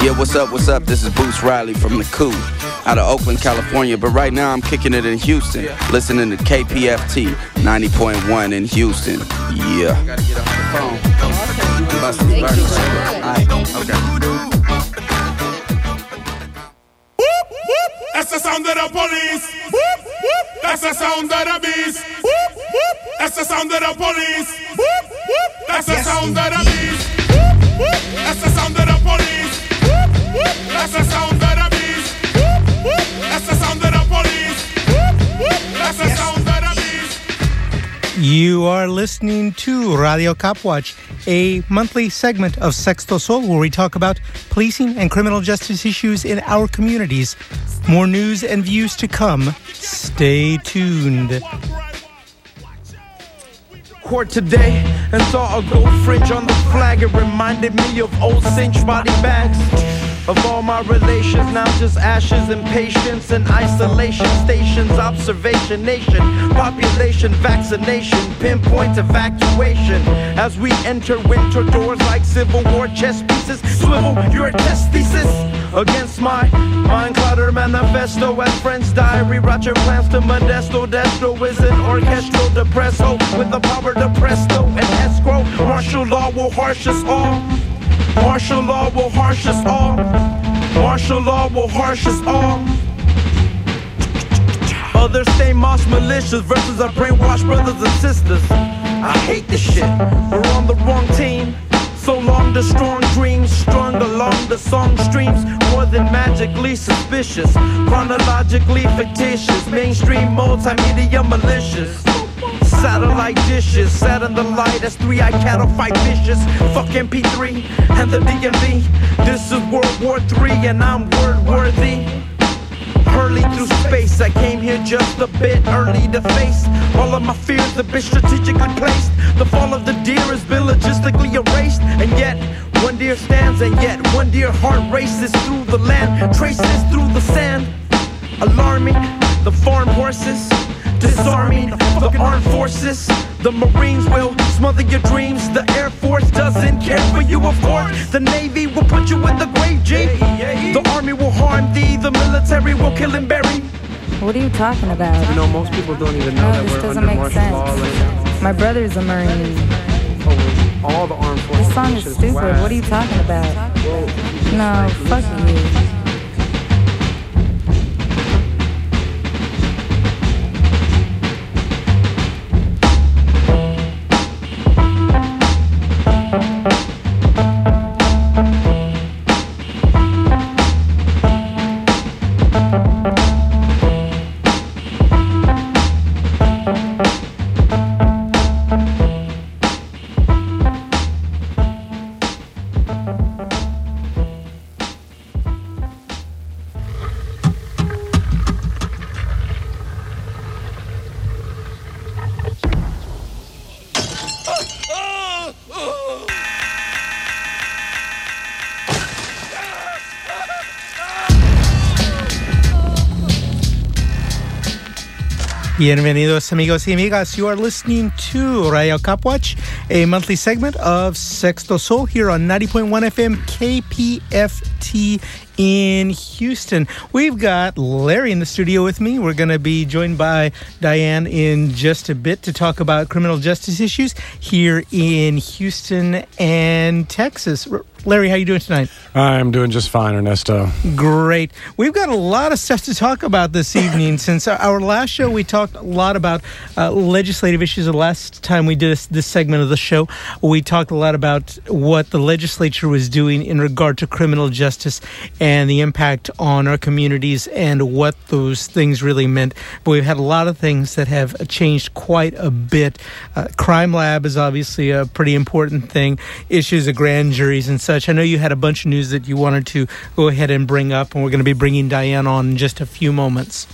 Yeah, what's up? This is Bruce Riley from The Coup, out of Oakland, California. But right now I'm kicking it in Houston, listening to KPFT 90.1 in Houston. Yeah. Gotta get off the phone. Okay. That's the sound of the police. That's the sound of the beast. That's the sound of the police. That's the sound of the beast. That's the sound of the police. That's the sound of the beast. That's the sound of the police. That's the sound of the beast. You are listening to Radio Copwatch, a monthly segment of Sexto Sol where we talk about policing and criminal justice issues in our communities. More news and views to come. Stay tuned. Court today and saw a gold fringe on the flag. It reminded me of old cinch body bags. Of all my relations, now just ashes and patience and isolation stations, observation nation, population, vaccination, pinpoint evacuation. As we enter winter doors like Civil War chess pieces, swivel your test thesis against my mind clutter manifesto as friends diary. Roger plans to Modesto. Destro is an orchestral depresso with the power to presto and escrow. Martial law will harsh us all. Martial law will harsh us all. Martial law will harsh us all. Others stay moss malicious versus our brainwashed brothers and sisters. I hate this shit. We're on the wrong team. So long the strong dreams strung along the song streams. More than magically suspicious, chronologically fictitious, mainstream multimedia malicious. Satellite dishes, sat in the light as three-eyed cattle fight vicious. Fuck MP3 and the DMV. This is World War III and I'm word worthy. Hurley through space, I came here just a bit early to face all of my fears have been strategically placed. The fall of the deer has been logistically erased. And yet, one deer stands and yet one deer heart races through the land, traces through the sand. Alarming, the farm horses, disarming the armed forces. The Marines will smother your dreams. The Air Force doesn't care for you, of course. The Navy will put you in the grave, G. The Army will harm thee. The military will kill and bury. What are you talking about? You know, most people don't even know that we're under martial law right now. My brother's a Marine. Oh, all the armed forces. This song is stupid. Wow. What are you talking about? Whoa. No, fuck you. Bienvenidos, amigos y amigas. You are listening to Radio Copwatch, a monthly segment of Sexto Sol here on 90.1 FM KPFT in Houston. We've got Larry in the studio with me. We're going to be joined by Diane in just a bit to talk about criminal justice issues here in Houston and Texas. Larry, how are you doing tonight? I'm doing just fine, Ernesto. Great. We've got a lot of stuff to talk about this evening. Since our last show, we talked a lot about legislative issues. The last time we did this segment of the show, we talked a lot about what the legislature was doing in regard to criminal justice and the impact on our communities and what those things really meant. But we've had a lot of things that have changed quite a bit. Crime Lab is obviously a pretty important thing. Issues of grand juries and such. I know you had a bunch of news that you wanted to go ahead and bring up, and we're going to be bringing Diane on in just a few moments.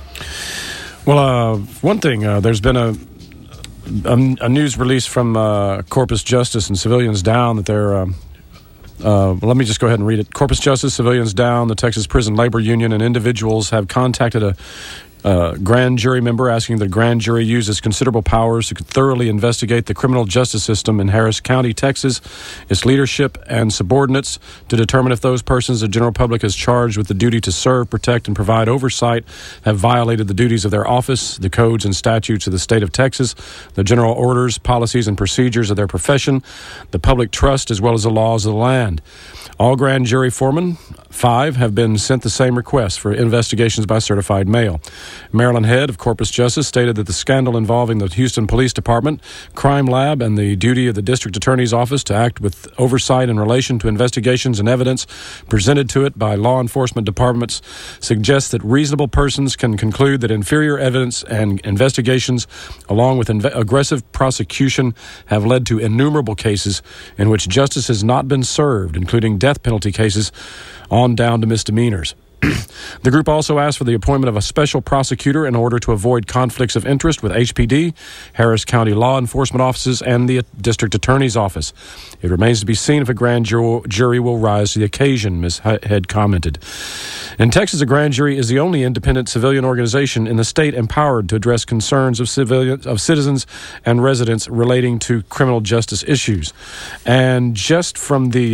Well, one thing, there's been a news release from Corpus Justice and Civilians Down that they're... let me just go ahead and read it. Corpus Justice, Civilians Down, the Texas Prison Labor Union, and individuals have contacted a grand jury member asking the grand jury uses considerable powers to thoroughly investigate the criminal justice system in Harris County, Texas, its leadership and subordinates to determine if those persons the general public is charged with the duty to serve, protect, and provide oversight have violated the duties of their office, the codes and statutes of the state of Texas, the general orders, policies, and procedures of their profession, the public trust, as well as the laws of the land. All grand jury foremen, 5, have been sent the same request for investigations by certified mail. Maryland Head of Corpus Justice stated that the scandal involving the Houston Police Department, Crime Lab, and the duty of the District Attorney's Office to act with oversight in relation to investigations and evidence presented to it by law enforcement departments suggests that reasonable persons can conclude that inferior evidence and investigations, along with aggressive prosecution, have led to innumerable cases in which justice has not been served, including death penalty cases, on down to misdemeanors. The group also asked for the appointment of a special prosecutor in order to avoid conflicts of interest with HPD, Harris County law enforcement offices, and the district attorney's office. It remains to be seen if a grand jury will rise to the occasion, Ms. Head commented. In Texas, a grand jury is the only independent civilian organization in the state empowered to address concerns of citizens and residents relating to criminal justice issues. And just from the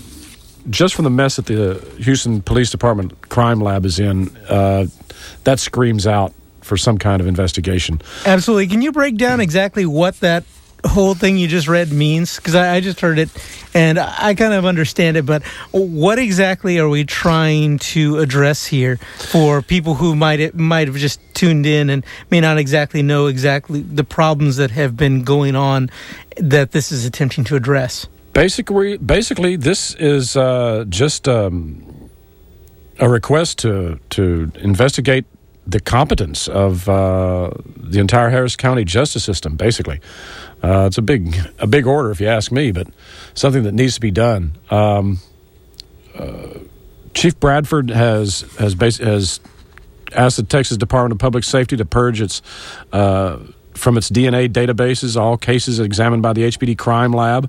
mess that the Houston Police Department Crime Lab is in, that screams out for some kind of investigation. Absolutely. Can you break down exactly what that whole thing you just read means? Because I just heard it, and I kind of understand it, but what exactly are we trying to address here for people who might have just tuned in and may not exactly know exactly the problems that have been going on that this is attempting to address? Basically, this is just a request to investigate the competence of the entire Harris County justice system. Basically, it's a big order, if you ask me, but something that needs to be done. Chief Bradford has asked the Texas Department of Public Safety to purge its from its DNA databases all cases examined by the HPD Crime Lab.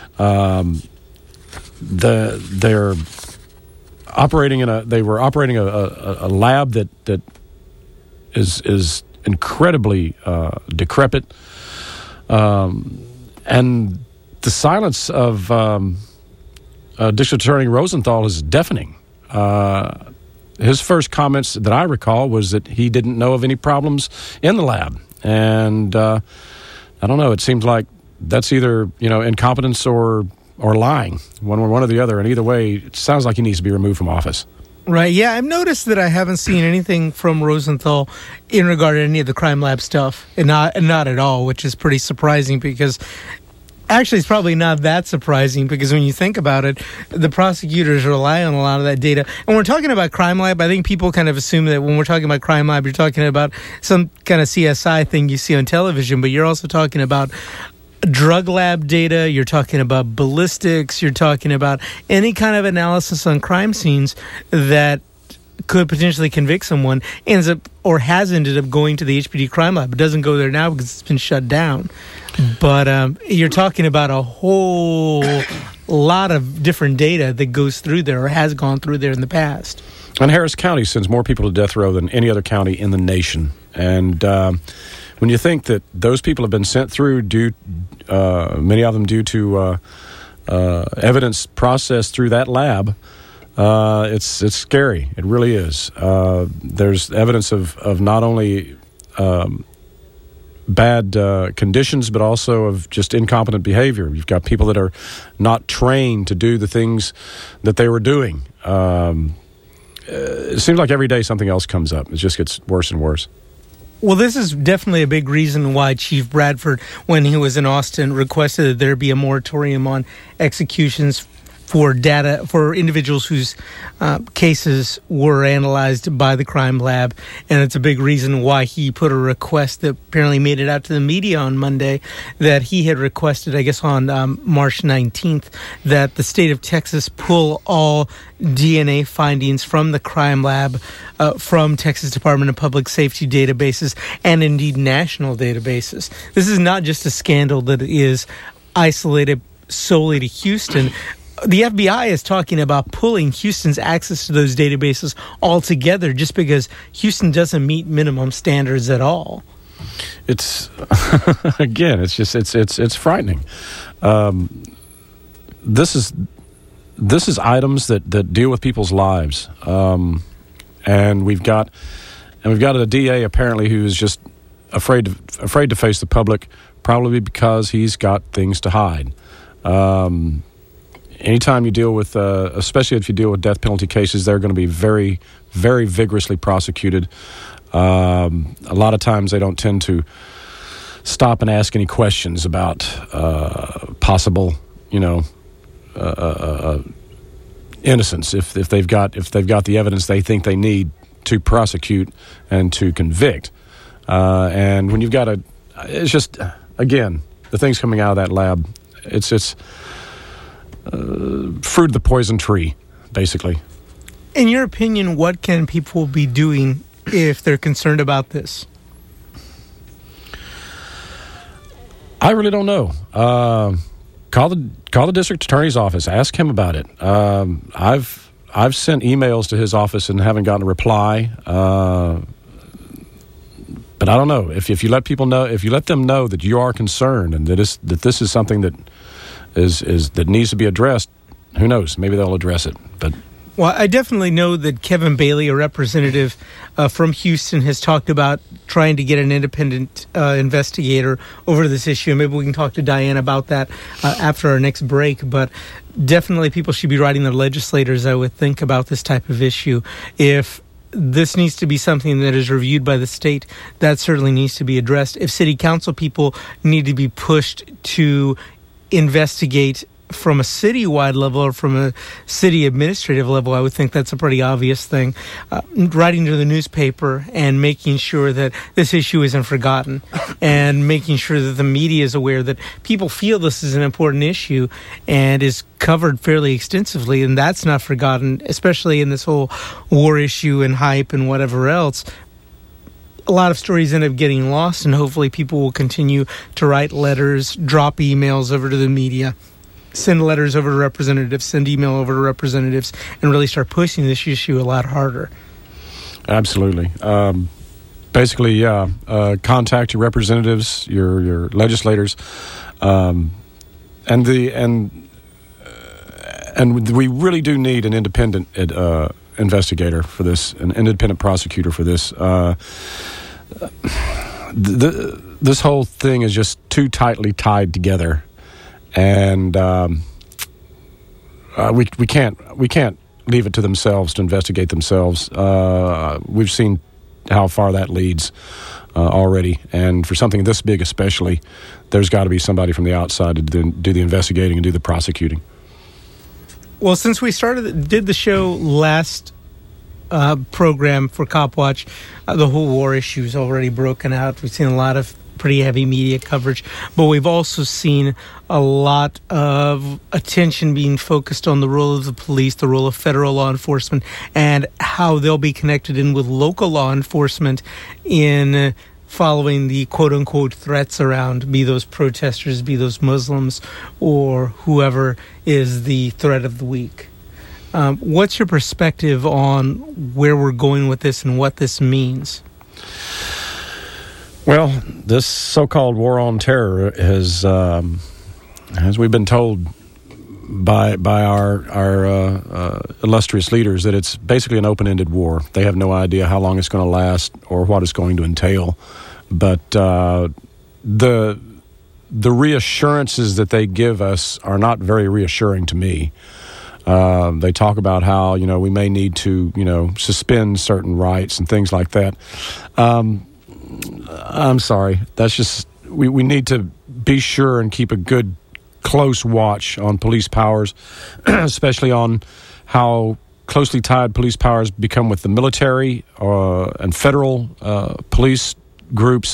They're operating they were operating a lab that is incredibly decrepit, and the silence of District Attorney Rosenthal is deafening. His first comments that I recall was that he didn't know of any problems in the lab, and I don't know. It seems like that's either incompetence or lying, one or the other. And either way, it sounds like he needs to be removed from office. Right. Yeah, I've noticed that I haven't seen anything from Rosenthal in regard to any of the crime lab stuff, and not at all, which is pretty surprising because. Actually, it's probably not that surprising because when you think about it, the prosecutors rely on a lot of that data. And when we're talking about Crime Lab, I think people kind of assume that when we're talking about Crime Lab, you're talking about some kind of CSI thing you see on television, but you're also talking about drug lab data, you're talking about ballistics, you're talking about any kind of analysis on crime scenes that could potentially convict someone, ends up or has ended up going to the HPD Crime Lab. It doesn't go there now because it's been shut down. But you're talking about a whole lot of different data that goes through there or has gone through there in the past. And Harris County sends more people to death row than any other county in the nation. And when you think that those people have been sent through many of them due to evidence processed through that lab, it's scary. It really is. There's evidence of not only bad conditions, but also of just incompetent behavior. You've got people that are not trained to do the things that they were doing. It seems like every day something else comes up. It just gets worse and worse. Well, this is definitely a big reason why Chief Bradford, when he was in Austin, requested that there be a moratorium on executions for individuals whose cases were analyzed by the crime lab. And it's a big reason why he put a request that apparently made it out to the media on Monday that he had requested, I guess, on March 19th, that the state of Texas pull all DNA findings from the crime lab from Texas Department of Public Safety databases and indeed national databases. This is not just a scandal that is isolated solely to Houston. the FBI is talking about pulling Houston's access to those databases altogether just because Houston doesn't meet minimum standards at all. It's again, it's frightening. This is items that deal with people's lives, and we've got a DA apparently who is just afraid to face the public, probably because he's got things to hide. Anytime you deal with, especially if you deal with death penalty cases, they're going to be very, very vigorously prosecuted. A lot of times they don't tend to stop and ask any questions about possible, innocence if they've got the evidence they think they need to prosecute and to convict. And when you've got it's just, again, the things coming out of that lab, it's fruit of the poison tree, basically. In your opinion, what can people be doing if they're concerned about this? I really don't know. Call the district attorney's office. Ask him about it. I've sent emails to his office and haven't gotten a reply. But I don't know if you let people know, if you let them know that you are concerned and that this is something that that needs to be addressed. Who knows? Maybe they'll address it. But well, I definitely know that Kevin Bailey, a representative from Houston, has talked about trying to get an independent investigator over this issue. Maybe we can talk to Diane about that after our next break. But definitely people should be writing their legislators, I would think, about this type of issue. If this needs to be something that is reviewed by the state, that certainly needs to be addressed. If city council people need to be pushed to investigate from a citywide level or from a city administrative level, I would think that's a pretty obvious thing. Writing to the newspaper and making sure that this issue isn't forgotten and making sure that the media is aware that people feel this is an important issue and is covered fairly extensively, and that's not forgotten, especially in this whole war issue and hype and whatever else. A lot of stories end up getting lost, and hopefully people will continue to write letters, drop emails over to the media, send letters over to representatives, send email over to representatives, and really start pushing this issue a lot harder. Absolutely. Basically, contact your representatives, your legislators, and we really do need an independent investigator for this, an independent prosecutor for this. This whole thing is just too tightly tied together. And we can't leave it to themselves to investigate themselves. We've seen how far that leads already, and for something this big especially, there's got to be somebody from the outside to do the investigating and do the prosecuting. Well, since we did the show last program for Cop Watch, the whole war issue is already broken out. We've seen a lot of pretty heavy media coverage, but we've also seen a lot of attention being focused on the role of the police, the role of federal law enforcement, and how they'll be connected in with local law enforcement in following the quote-unquote threats around, be those protesters, be those Muslims, or whoever is the threat of the week. What's your perspective on where we're going with this and what this means? Well, this so-called war on terror has, as we've been told by our illustrious leaders, that it's basically an open-ended war. They have no idea how long it's going to last or what it's going to entail. But the reassurances that they give us are not very reassuring to me. They talk about how, we may need to, suspend certain rights and things like that. I'm sorry. That's just, we need to be sure and keep a good, close watch on police powers, especially on how closely tied police powers become with the military and federal police groups.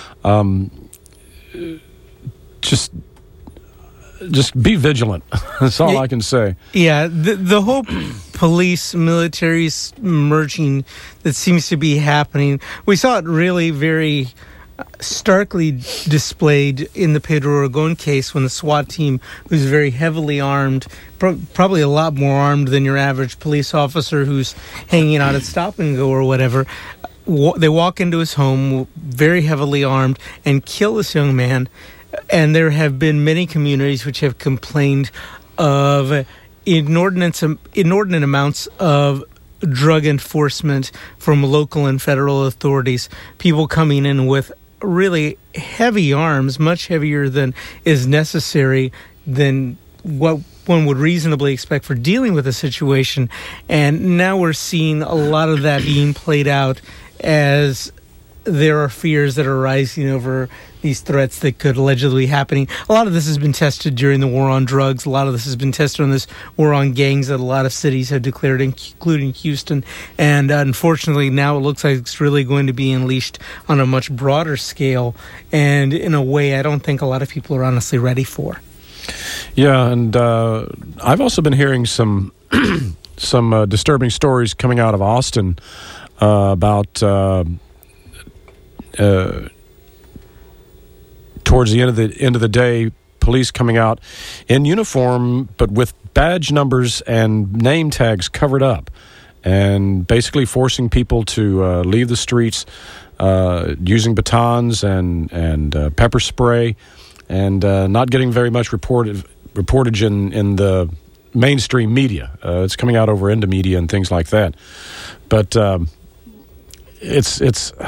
Just be vigilant. That's all I can say. Yeah, the whole police military merging that seems to be happening, we saw it really very starkly displayed in the Pedro Aragon case when the SWAT team was very heavily armed, probably a lot more armed than your average police officer who's hanging out at Stop and Go or whatever. They walk into his home very heavily armed and kill this young man. And there have been many communities which have complained of inordinate amounts of drug enforcement from local and federal authorities, people coming in with really heavy arms, much heavier than is necessary than what one would reasonably expect for dealing with a situation. And now we're seeing a lot of that being played out as there are fears that are rising over these threats that could allegedly be happening. A lot of this has been tested during the war on drugs. A lot of this has been tested on this war on gangs that a lot of cities have declared, including Houston. And unfortunately, now it looks like it's really going to be unleashed on a much broader scale and in a way I don't think a lot of people are honestly ready for. Yeah, and I've also been hearing some disturbing stories coming out of Austin about towards the end of the day, police coming out in uniform, but with badge numbers and name tags covered up, and basically forcing people to leave the streets using batons and pepper spray, and not getting very much reportage in the mainstream media. It's coming out over Indomedia and things like that, but it's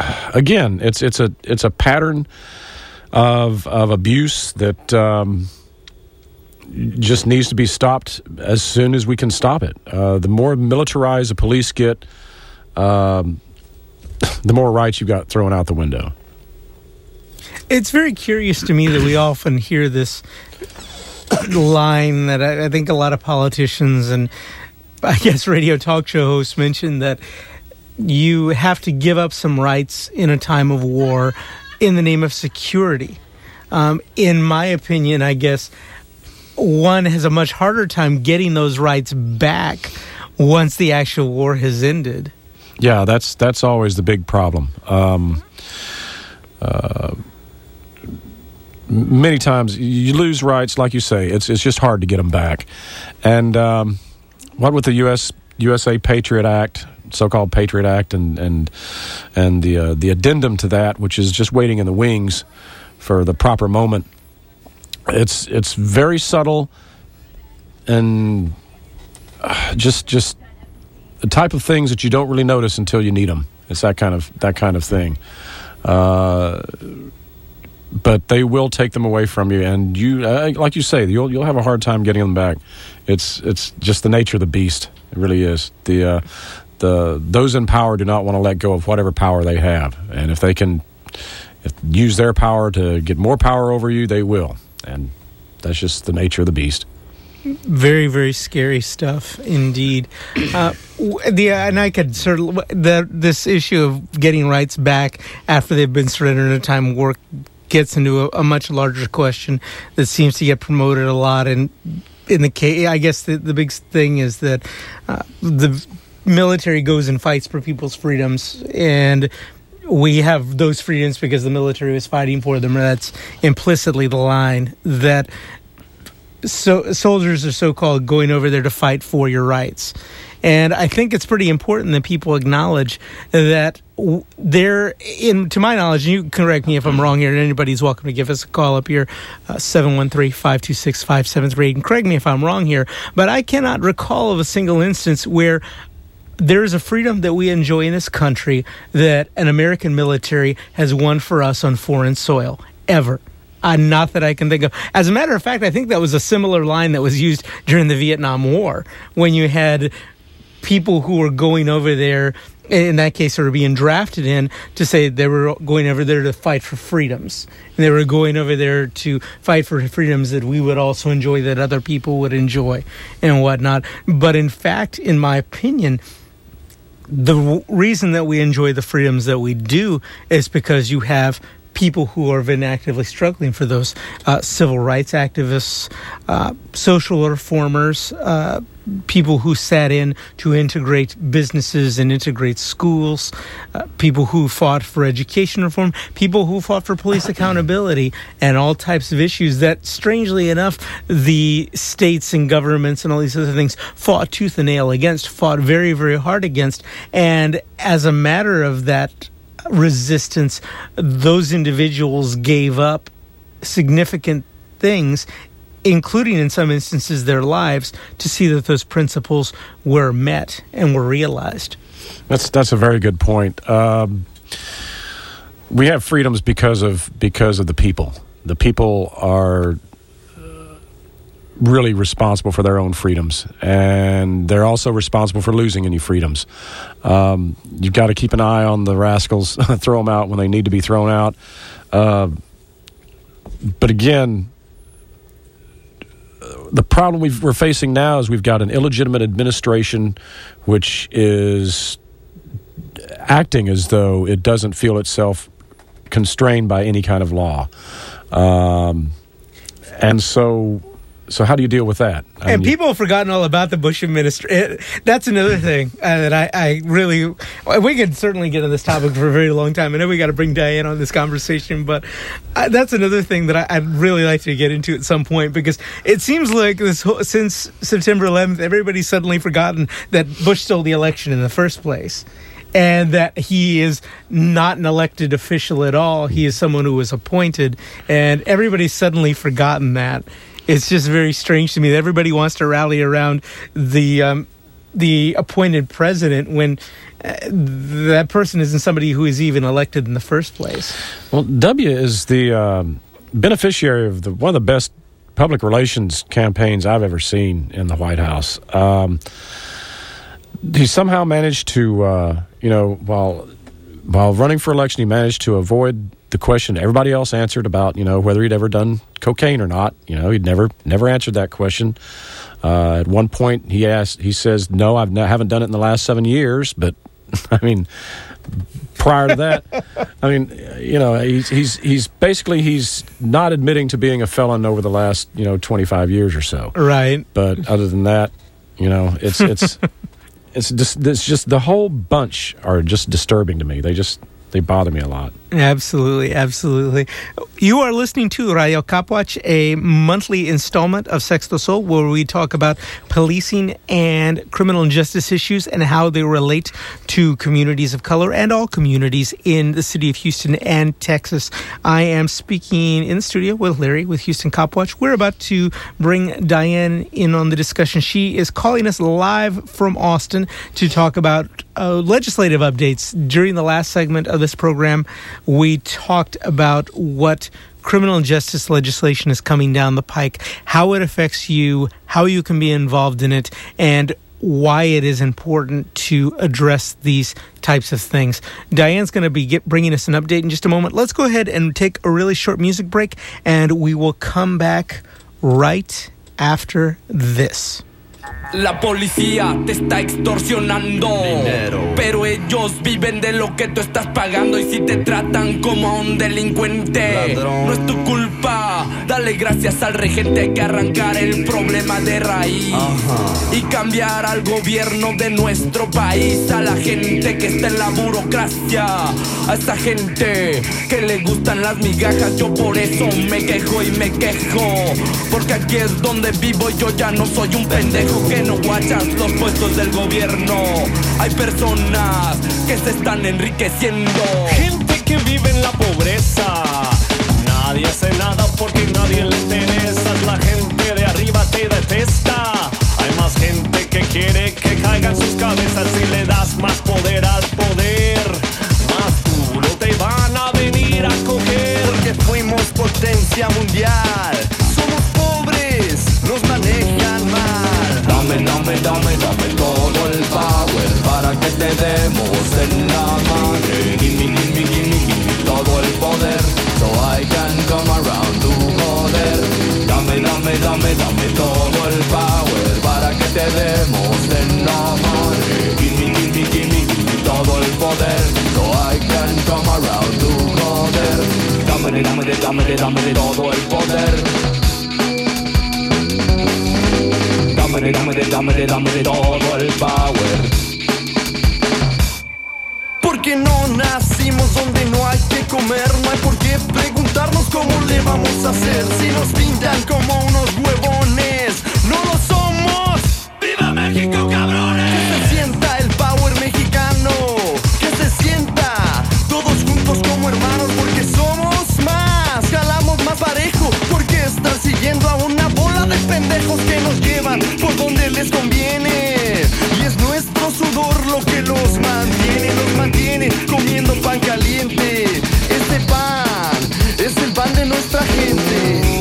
a pattern of abuse that just needs to be stopped as soon as we can stop it. The more militarized the police get, the more rights you got thrown out the window. It's very curious to me that we often hear this line that I think a lot of politicians and I guess radio talk show hosts mention, that you have to give up some rights in a time of war in the name of security. In my opinion, I guess one has a much harder time getting those rights back once the actual war has ended. Yeah, that's always the big problem. Many times you lose rights, like you say. It's just hard to get them back. And what with the USA Patriot Act, so-called Patriot Act, and the addendum to that, which is just waiting in the wings for the proper moment. It's very subtle and just the type of things that you don't really notice until you need them. It's that kind of thing. But they will take them away from you, and you, like you say, you'll have a hard time getting them back. It's just the nature of the beast. It really is. Those in power do not want to let go of whatever power they have, and if they can use their power to get more power over you, they will, and that's just the nature of the beast. Very, very scary stuff indeed. And I could this issue of getting rights back after they've been surrendered in a time of war gets into a much larger question that seems to get promoted a lot. And in the case, I guess the big thing is that the military goes and fights for people's freedoms, and we have those freedoms because the military was fighting for them. That's implicitly the line that soldiers are so-called going over there to fight for your rights. And I think it's pretty important that people acknowledge that to my knowledge, and you can correct me if I'm wrong here, and anybody's welcome to give us a call up here, 713-526-5738, and correct me if I'm wrong here, but I cannot recall of a single instance where there is a freedom that we enjoy in this country that an American military has won for us on foreign soil, ever. Not that I can think of. As a matter of fact, I think that was a similar line that was used during the Vietnam War, when you had people who were going over there, in that case, sort of being drafted in to say they were going over there to fight for freedoms. And they were going over there to fight for freedoms that we would also enjoy, that other people would enjoy, and whatnot. But in fact, in my opinion, the reason that we enjoy the freedoms that we do is because you have people who have been actively struggling for those, civil rights activists, social reformers, people who sat in to integrate businesses and integrate schools, people who fought for education reform, people who fought for police accountability, and all types of issues that, strangely enough, the states and governments and all these other things fought tooth and nail against, fought very, very hard against. And as a matter of that resistance, those individuals gave up significant things, including in some instances their lives, to see that those principles were met and were realized. That's a very good point. We have freedoms because of the people. The people are really responsible for their own freedoms, and they're also responsible for losing any freedoms. You've got to keep an eye on the rascals, throw them out when they need to be thrown out. But again, the problem we're facing now is we've got an illegitimate administration which is acting as though it doesn't feel itself constrained by any kind of law. And so how do you deal with that? And people have forgotten all about the Bush administration. That's another thing that I really... We could certainly get on this topic for a very long time. I know we got to bring Diane on this conversation, but that's another thing that I'd really like to get into at some point, because it seems like since September 11th, everybody's suddenly forgotten that Bush stole the election in the first place, and that he is not an elected official at all. He is someone who was appointed, and everybody's suddenly forgotten that. It's just very strange to me that everybody wants to rally around the appointed president when that person isn't somebody who is even elected in the first place. Well, W is the beneficiary of one of the best public relations campaigns I've ever seen in the White House. He somehow managed to, while running for election, he managed to avoid the question everybody else answered about, whether he'd ever done cocaine or not. He'd never answered that question. At one point, he says, "No, I haven't done it in the last 7 years." But I mean, prior to that, he's basically not admitting to being a felon over the last 25 years or so. Right. But other than that, it's just the whole bunch are just disturbing to me. They bother me a lot. Absolutely, absolutely. You are listening to Radio Kapwatch, a monthly installment of Sexto Sol, where we talk about policing and criminal justice issues and how they relate to communities of color and all communities in the city of Houston and Texas. I am speaking in the studio with Larry with Houston Kapwatch. We're about to bring Diane in on the discussion. She is calling us live from Austin to talk about legislative updates. During the last segment of this program, we talked about what criminal justice legislation is coming down the pike, how it affects you, how you can be involved in it, and why it is important to address these types of things. Diane's going to be bringing us an update in just a moment. Let's go ahead and take a really short music break, and we will come back right after this. La policía te está extorsionando dinero, pero ellos viven de lo que tú estás pagando. Y si te tratan como a un delincuente, ladrón, no es tu culpa. Dale gracias al regente. Hay que arrancar el problema de raíz y cambiar al gobierno de nuestro país. A la gente que está en la burocracia, a esa gente que le gustan las migajas. Yo por eso me quejo y me quejo, porque aquí es donde vivo. Yo ya no soy un pendejo que no guachas los puestos del gobierno. Hay personas que se están enriqueciendo, gente que vive en la pobreza. Nadie hace nada porque nadie le interesa. La gente de arriba te detesta. Hay más gente que quiere que caigan sus cabezas. Si le das más poder al poder, más duro te van a venir a coger. Porque fuimos potencia mundial. Somos pobres, nos manejan mal. Dame todo el power para que te demos en la madre. Gimme todo el poder, so I can come around to joder. Dame todo el power para que te demos en la madre. Gimme todo el poder, so I can come around to joder. Dame todo el poder. dame todo el power. Porque no nacimos donde no hay que comer, no hay por qué preguntarnos cómo le vamos a hacer. Si nos pintan como unos huevones, no lo somos. ¡Viva México, cabrones! Que se sienta el power mexicano, que se sienta todos juntos como hermanos, porque somos más, jalamos más parejo, porque estar siguiendo a una bola de pendejos que nos llevan por donde les conviene. Y es nuestro sudor lo que los mantiene comiendo pan caliente. Este pan es el pan de nuestra gente.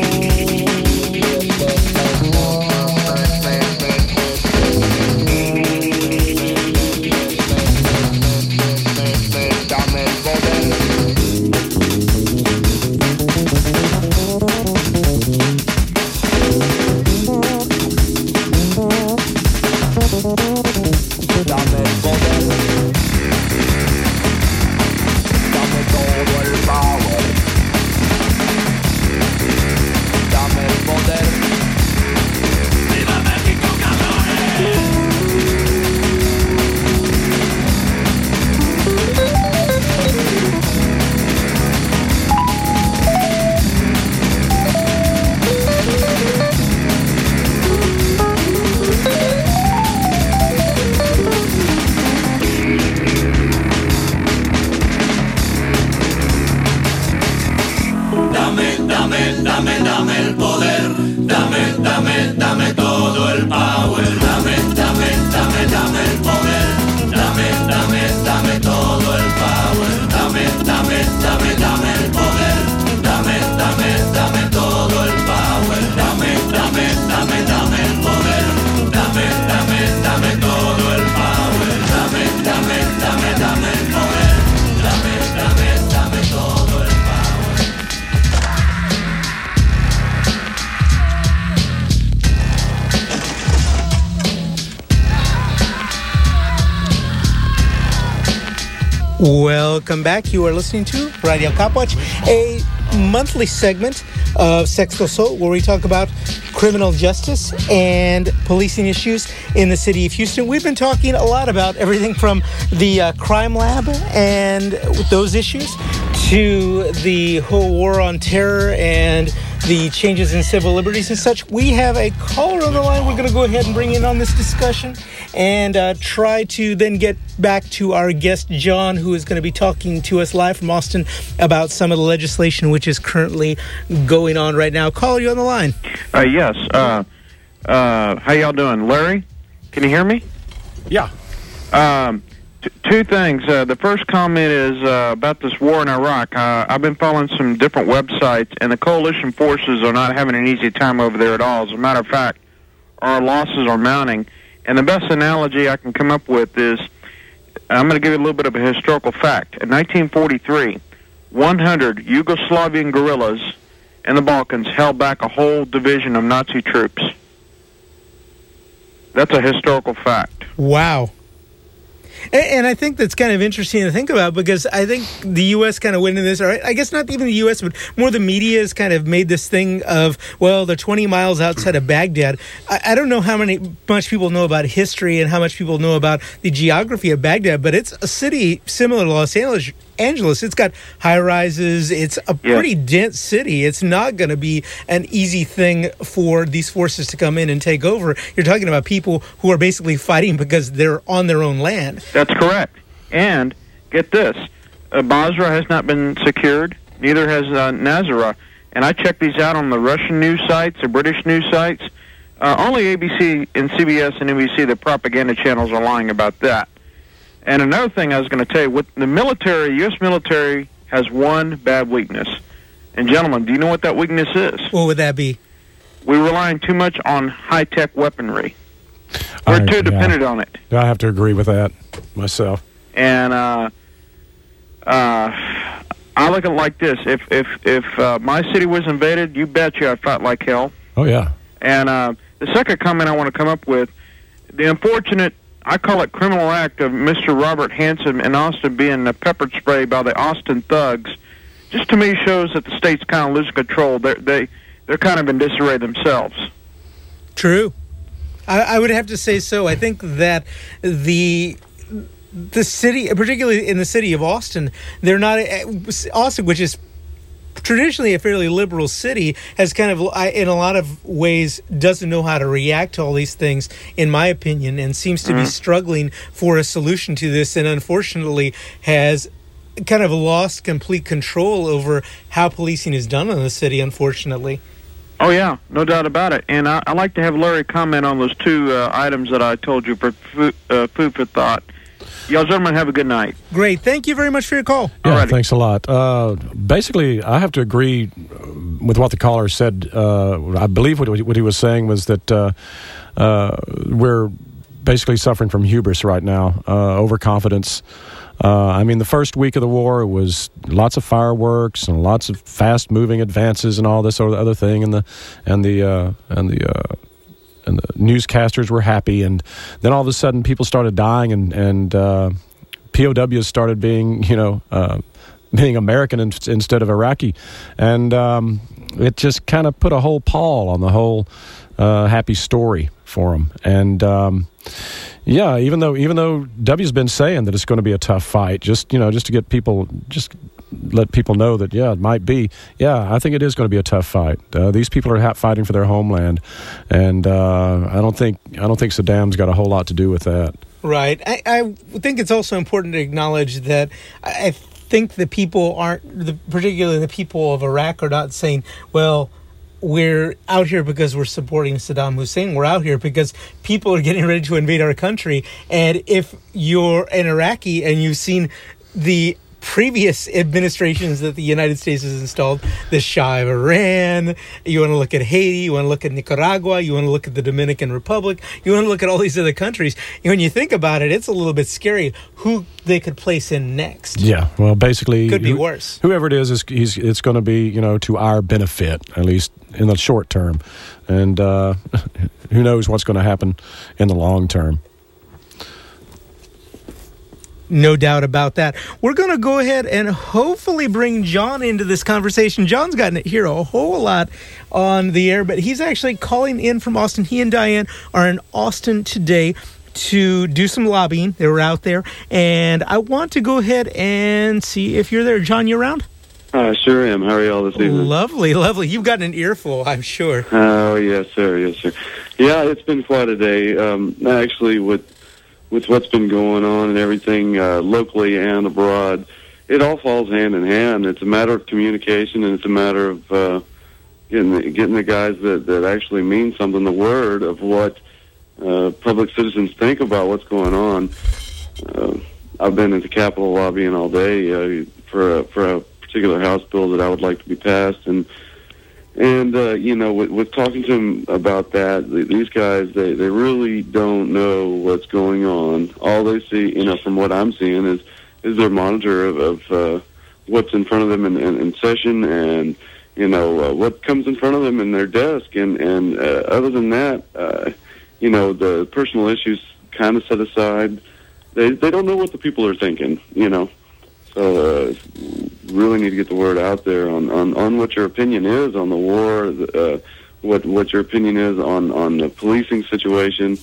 Welcome back. You are listening to Radio Copwatch, a monthly segment of Sexto Sol, where we talk about criminal justice and policing issues in the city of Houston. We've been talking a lot about everything from the crime lab and those issues to the whole war on terror and the changes in civil liberties and such. We have a caller on the line. We're going to go ahead and bring in on this discussion and try to then get back to our guest, John, who is going to be talking to us live from Austin about some of the legislation which is currently going on right now. Caller, you on the line? Yes. How y'all doing? Larry, can you hear me? Yeah. Two things. The first comment is about this war in Iraq. I've been following some different websites, and the coalition forces are not having an easy time over there at all. As a matter of fact, our losses are mounting. And the best analogy I can come up with is, I'm going to give you a little bit of a historical fact. In 1943, 100 Yugoslavian guerrillas in the Balkans held back a whole division of Nazi troops. That's a historical fact. Wow. And I think that's kind of interesting to think about, because I think the U.S. kind of went into this, or I guess not even the U.S., but more the media has kind of made this thing of, well, they're 20 miles outside of Baghdad. I don't know how much people know about history and how much people know about the geography of Baghdad, but it's a city similar to Los Angeles. It's got high-rises. It's a pretty dense city. It's not going to be an easy thing for these forces to come in and take over. You're talking about people who are basically fighting because they're on their own land. That's correct. And get this, Basra has not been secured. Neither has Nazareth. And I checked these out on the Russian news sites, the British news sites. Only ABC and CBS and NBC, the propaganda channels, are lying about that. And another thing I was going to tell you, with the military, U.S. military has one bad weakness. And gentlemen, do you know what that weakness is? What would that be? We're relying too much on high-tech weaponry. We're too dependent on it. I have to agree with that myself. And I look at it like this. If my city was invaded, you betcha I'd fight like hell. Oh, yeah. And the second comment I want to come up with, the unfortunate, I call it criminal act of Mr. Robert Hansen in Austin being peppered spray by the Austin thugs, just to me shows that the state's kind of losing control. They're kind of in disarray themselves. True. I would have to say so. I think that the city, particularly in the city of Austin, they're not Austin, which is traditionally a fairly liberal city, has kind of, in a lot of ways, doesn't know how to react to all these things, in my opinion, and seems to be struggling for a solution to this, and unfortunately has kind of lost complete control over how policing is done in the city, unfortunately. Oh, yeah, no doubt about it. And I'd like to have Larry comment on those two items that I told you for food for thought. Y'all gentlemen have a good night. Great. Thank you very much for your call. Yeah, thanks a lot. Basically, I have to agree with what the caller said. I believe what he was saying was that we're basically suffering from hubris right now, overconfidence. I mean, the first week of the war, it was lots of fireworks and lots of fast-moving advances and all this other thing, and the newscasters were happy, and then all of a sudden people started dying, and POWs started being, being American instead of Iraqi, and it just kind of put a whole pall on the whole happy story for them. And yeah, even though W's been saying that it's going to be a tough fight, just to get people, just let people know that, yeah, it might be. Yeah, I think it is going to be a tough fight. These people are fighting for their homeland, and I don't think Saddam's got a whole lot to do with that. Right. I think it's also important to acknowledge that I think the people particularly the people of Iraq, are not saying, well, we're out here because we're supporting Saddam Hussein. We're out here because people are getting ready to invade our country. And if you're an Iraqi and you've seen the previous administrations that the United States has installed, the Shah of Iran, you want to look at Haiti, you want to look at Nicaragua, you want to look at the Dominican Republic, you want to look at all these other countries. And when you think about it, it's a little bit scary who they could place in next. Yeah, well, basically, could be worse. Whoever it is it's going to be, to our benefit, at least in the short term. And who knows what's going to happen in the long term. No doubt about that. We're going to go ahead and hopefully bring John into this conversation. John's gotten to hear a whole lot on the air, but he's actually calling in from Austin. He and Diane are in Austin today to do some lobbying. They were out there, and I want to go ahead and see if you're there. John, you around? I sure am. How are y'all this evening? Lovely, lovely. You've got an earful, I'm sure. Oh, yes, sir. Yes, sir. Yeah, it's been quite a day. Actually, with what's been going on and everything locally and abroad, it all falls hand in hand. It's a matter of communication, and it's a matter of getting the guys that actually mean something, the word of what public citizens think about what's going on. I've been at the Capitol lobbying all day for a particular House bill that I would like to be passed, and with talking to them about that, these guys, they really don't know what's going on. All they see, from what I'm seeing, is their monitor of what's in front of them in session, and what comes in front of them in their desk, and other than that, the personal issues kind of set aside. They don't know what the people are thinking, So really need to get the word out there on what your opinion is on the war, what your opinion is on the policing situation,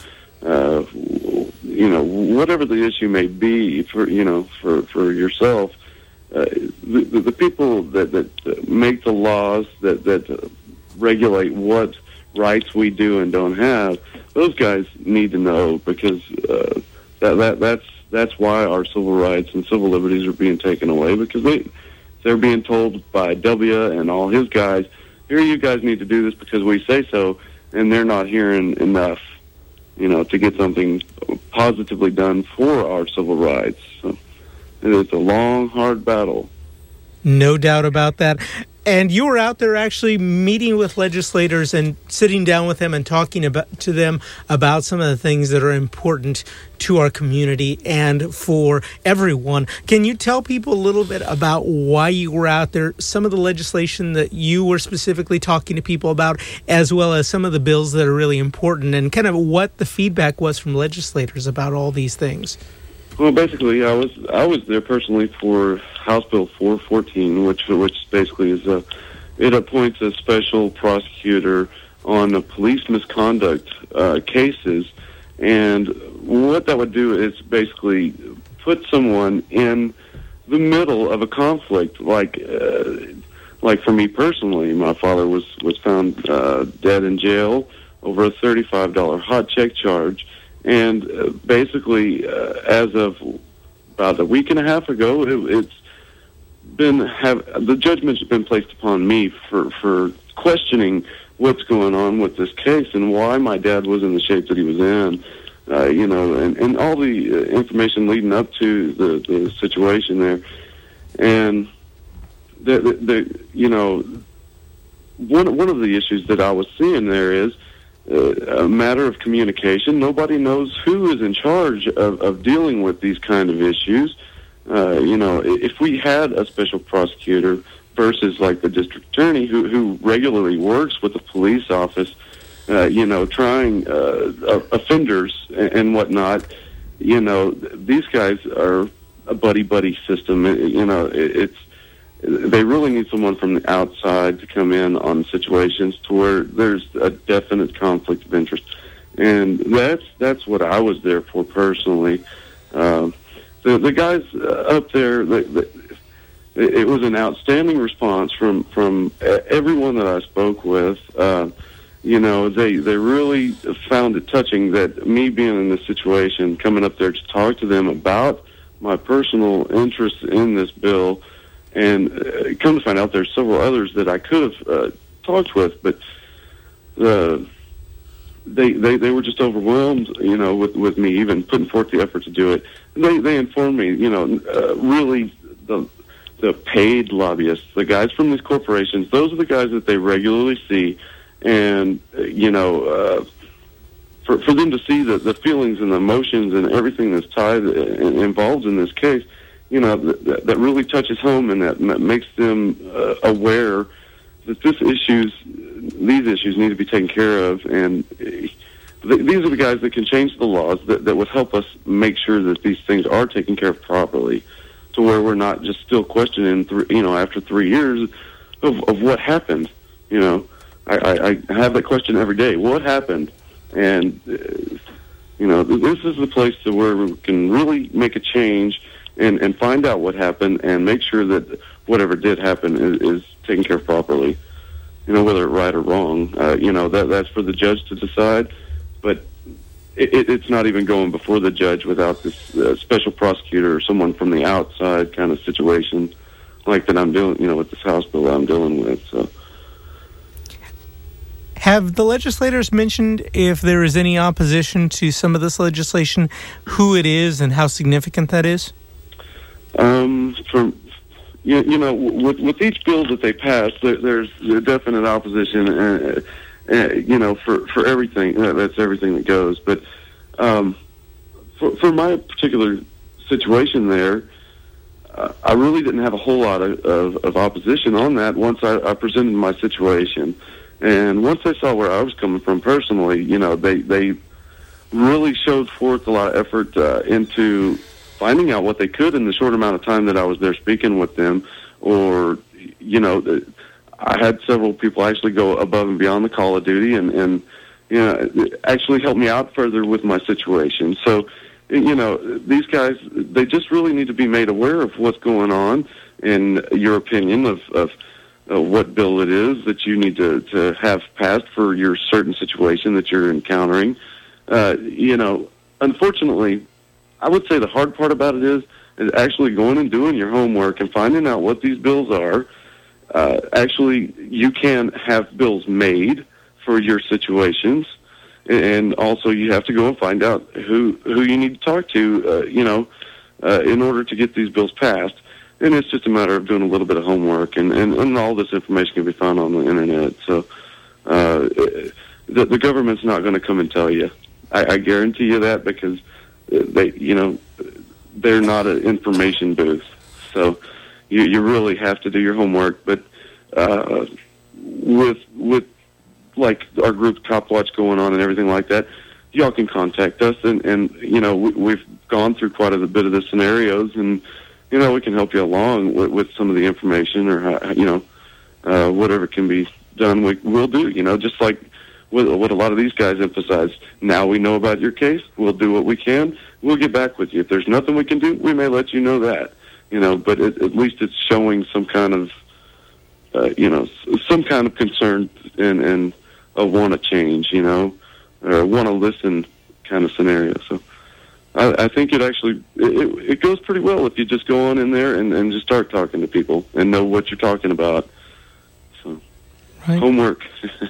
whatever the issue may be for yourself. The people that make the laws that regulate what rights we do and don't have, those guys need to know, because that's why our civil rights and civil liberties are being taken away, because they're being told by W and all his guys, here, you guys need to do this because we say so, and they're not hearing enough, to get something positively done for our civil rights. So it's a long, hard battle. No doubt about that. And you were out there actually meeting with legislators and sitting down with them and talking to them about some of the things that are important to our community and for everyone. Can you tell people a little bit about why you were out there, some of the legislation that you were specifically talking to people about, as well as some of the bills that are really important, and kind of what the feedback was from legislators about all these things? Well, basically, I was there personally for House Bill 414, which basically is it appoints a special prosecutor on the police misconduct cases. And what that would do is basically put someone in the middle of a conflict. Like for me personally, my father was found dead in jail over a $35 hot check charge. And basically, as of about a week and a half ago, the judgment's been placed upon me for questioning what's going on with this case and why my dad was in the shape that he was in, and all the information leading up to the situation there. And one of the issues that I was seeing there is a matter of communication. Nobody knows who is in charge of dealing with these kind of issues. If we had a special prosecutor versus like the district attorney who regularly works with the police office, trying offenders and whatnot, these guys are a buddy system. They really need someone from the outside to come in on situations to where there's a definite conflict of interest. And that's what I was there for personally. The guys up there, it was an outstanding response from everyone that I spoke with. They really found it touching that me being in this situation, coming up there to talk to them about my personal interest in this bill, and come to find out there's several others that I could have talked with, but they were just overwhelmed, with me even putting forth the effort to do it. They informed me, really the paid lobbyists, the guys from these corporations, those are the guys that they regularly see, and for them to see the feelings and the emotions and everything that's tied and involved in this case, that really touches home, and that makes them aware that these issues need to be taken care of. And these are the guys that can change the laws that would help us make sure that these things are taken care of properly, to where we're not just still questioning, after 3 years of what happened. I have that question every day. What happened? And, this is the place to where we can really make a change and find out what happened and make sure that whatever did happen is taken care of properly. Whether it's right or wrong, that's for the judge to decide. But it's not even going before the judge without this special prosecutor or someone from the outside kind of situation like that I'm dealing, with this House bill I'm dealing with. So. Have the legislators mentioned if there is any opposition to some of this legislation, who it is and how significant that is? With each bill that they pass, there's a definite opposition, for everything. That's everything that goes. But for my particular situation there, I really didn't have a whole lot of opposition on that once I presented my situation. And once they saw where I was coming from personally, they really showed forth a lot of effort into finding out what they could in the short amount of time that I was there speaking with them. Or, I had several people actually go above and beyond the call of duty and actually help me out further with my situation. So, these guys, they just really need to be made aware of what's going on and your opinion of what bill it is that you need to have passed for your certain situation that you're encountering. Unfortunately, I would say the hard part about it is actually going and doing your homework and finding out what these bills are. Actually, you can have bills made for your situations, and also you have to go and find out who you need to talk to, in order to get these bills passed. And it's just a matter of doing a little bit of homework, and all this information can be found on the internet. So the government's not going to come and tell you. I guarantee you that, because they're not an information booth. So you really have to do your homework. But with like our group Cop Watch going on and everything like that, y'all can contact us, and we've gone through quite a bit of the scenarios, and we can help you along with some of the information, or whatever can be done, we'll do. Just like what a lot of these guys emphasize. Now we know about your case. We'll do what we can. We'll get back with you. If there's nothing we can do, we may let you know that. But at least it's showing some kind of, some kind of concern and a want to change, or want to listen kind of scenario. So I think it actually, it goes pretty well if you just go on in there and just start talking to people and know what you're talking about. So, right. Homework.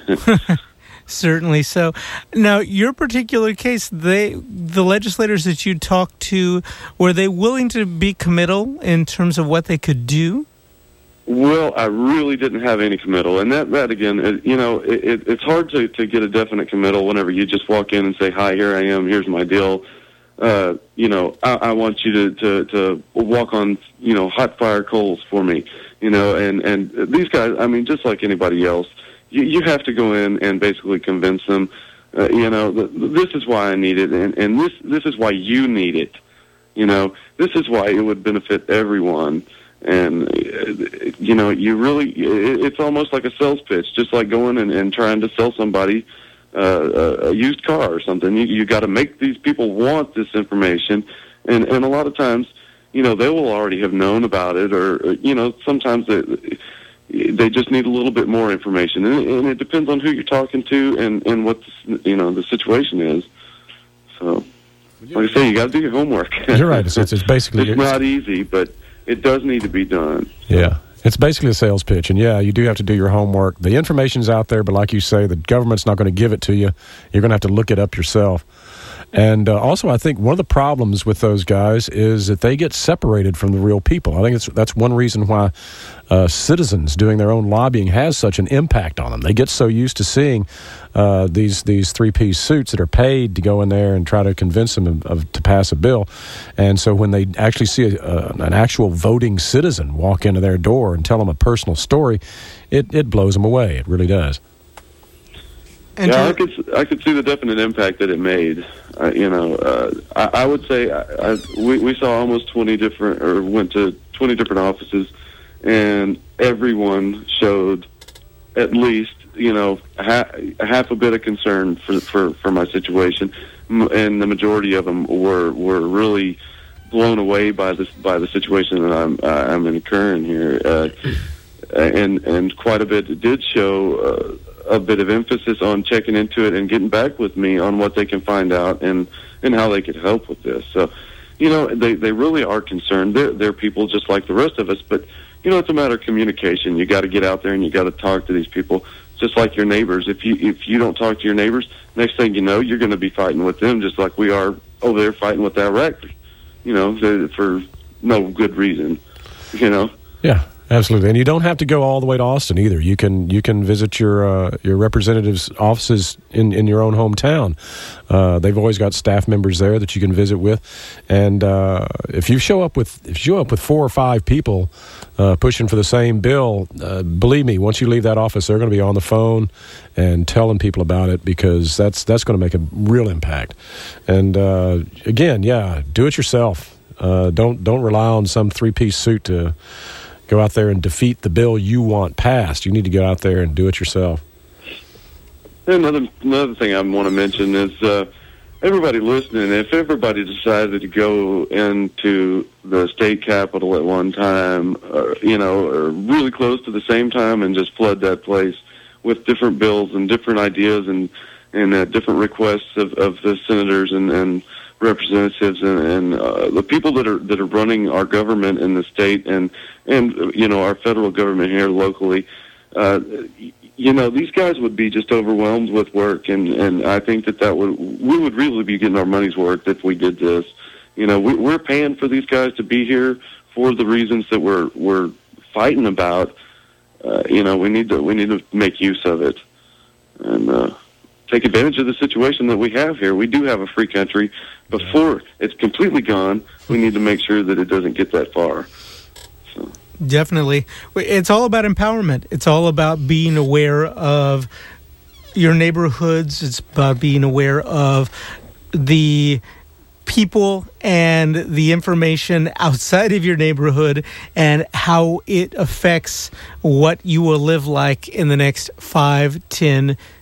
Certainly so. Now, your particular case, the legislators that you talked to, were they willing to be committal in terms of what they could do? Well, I really didn't have any committal, and that again, it's hard to get a definite committal whenever you just walk in and say, "Hi, here I am. Here's my deal." I want you to walk on, hot fire coals for me, and these guys, I mean, just like anybody else. You have to go in and basically convince them, this is why I need it, and this is why you need it. This is why it would benefit everyone. And, you really, it's almost like a sales pitch, just like going and trying to sell somebody a used car or something. You got to make these people want this information. And a lot of times, they will already have known about it, or, sometimes they just need a little bit more information, and it depends on who you're talking to and what the situation is. So, like I say, you got to do your homework. You're right. It's basically it's not easy, but it does need to be done. Yeah, it's basically a sales pitch, and you do have to do your homework. The information's out there, but like you say, the government's not going to give it to you. You're going to have to look it up yourself. And also, I think one of the problems with those guys is that they get separated from the real people. I think that's one reason why citizens doing their own lobbying has such an impact on them. They get so used to seeing these three-piece suits that are paid to go in there and try to convince them to pass a bill. And so when they actually see an actual voting citizen walk into their door and tell them a personal story, it blows them away. It really does. I could see the definite impact that it made. I would say we saw almost 20 different, or went to 20 different offices, and everyone showed at least half a bit of concern for my situation, and the majority of them were really blown away by the situation that I'm incurring here, and quite a bit did show a bit of emphasis on checking into it and getting back with me on what they can find out and how they could help with this. So, they really are concerned. They're people just like the rest of us, but, it's a matter of communication. You got to get out there and you got to talk to these people, just like your neighbors. If you don't talk to your neighbors, next thing you know, you're going to be fighting with them just like we are over there fighting with Iraq, for no good reason, Yeah. Absolutely, and you don't have to go all the way to Austin either. You can visit your representatives' offices in your own hometown. They've always got staff members there that you can visit with, and if you show up with 4 or 5 people pushing for the same bill, believe me, once you leave that office, they're going to be on the phone and telling people about it, because that's going to make a real impact. And again, do it yourself. Don't rely on some 3-piece suit to go out there and defeat the bill you want passed. You need to go out there and do it yourself. Another thing I want to mention is everybody listening, if everybody decided to go into the state capitol at one time, or really close to the same time, and just flood that place with different bills and different ideas and different requests of the senators and representatives and the people that are running our government in the state and our federal government here locally, these guys would be just overwhelmed with work, and I think we would really be getting our money's worth if we did this. We're paying for these guys to be here for the reasons that we're fighting about. We need to make use of it and take advantage of the situation that we have here. We do have a free country. Before it's completely gone, we need to make sure that it doesn't get that far. So. Definitely. It's all about empowerment. It's all about being aware of your neighborhoods. It's about being aware of the people and the information outside of your neighborhood and how it affects what you will live like in the next 5, 10,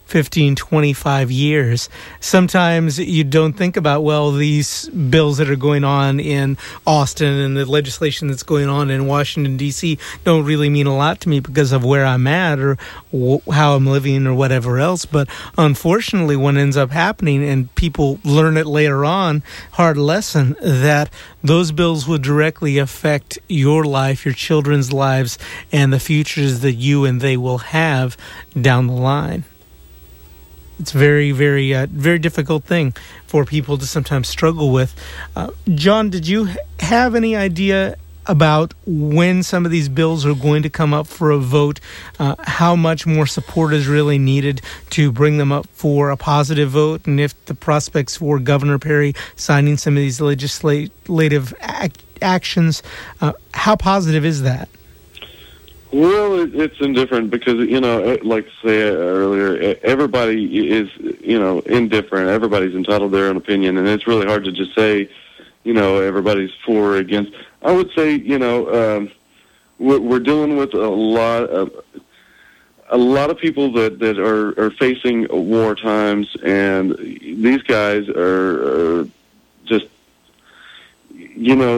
15, 25 years. Sometimes you don't think about, well, these bills that are going on in Austin and the legislation that's going on in Washington, D.C. don't really mean a lot to me because of where I'm at or how I'm living or whatever else. But unfortunately, what ends up happening, and people learn it later on, hard lesson, that those bills will directly affect your life, your children's lives, and the futures that you and they will have down the line. It's very, very, very difficult thing for people to sometimes struggle with. John, did you have any idea about when some of these bills are going to come up for a vote, how much more support is really needed to bring them up for a positive vote, and if the prospects for Governor Perry signing some of these legislative actions, how positive is that? Well, it's indifferent because, like I said earlier, everybody is, indifferent. Everybody's entitled to their own opinion, and it's really hard to just say, everybody's for or against. I would say, we're dealing with a lot of people that are facing war times, and these guys are just,